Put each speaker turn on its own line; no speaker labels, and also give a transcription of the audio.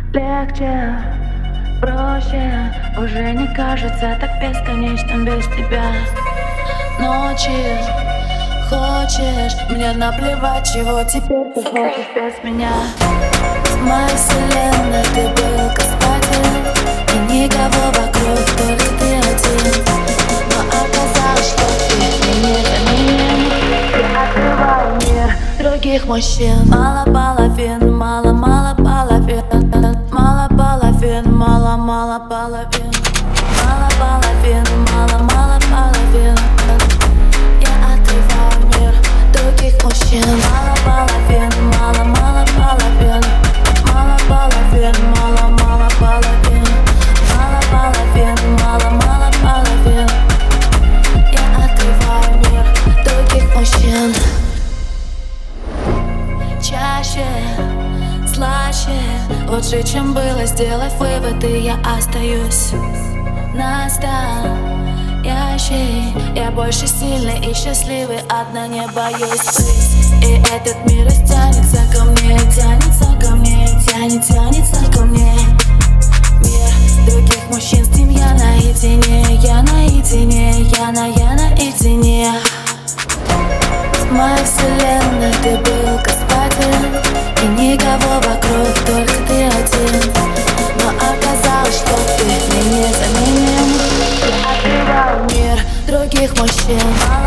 Легче, проще, уже не кажется так бесконечным без тебя. Ночи, хочешь, мне наплевать, чего теперь ты хочешь без меня. В моей вселенной ты был господин, и никого вокруг, только ты один. Но оказалось, что ты незаменим. Ты открывал мир других мужчин. Мало половин, мало половин. Мало половин, мало половин. Мало половин, мало половин. Я открываю мир других мужчин. Мало половин, мало половин. Мало половин, мало половин. Мало половин, мало половин. Я открываю мир других мужчин. Чаще, слаще, лучше, чем было, сделав выводы, я остаюсь настоящий. Я больше сильный и счастливый, одна не боюсь быть. И этот мир растянется ко мне, тянется ко мне, тянется ко мне. Мир других мужчин, с ним я наедине, я наедине, я наедине. В моей вселенной ты был господин, и никого вокруг, только ты один. Но оказалось, что ты мне незаменим. Ты открывал мир других мужчин.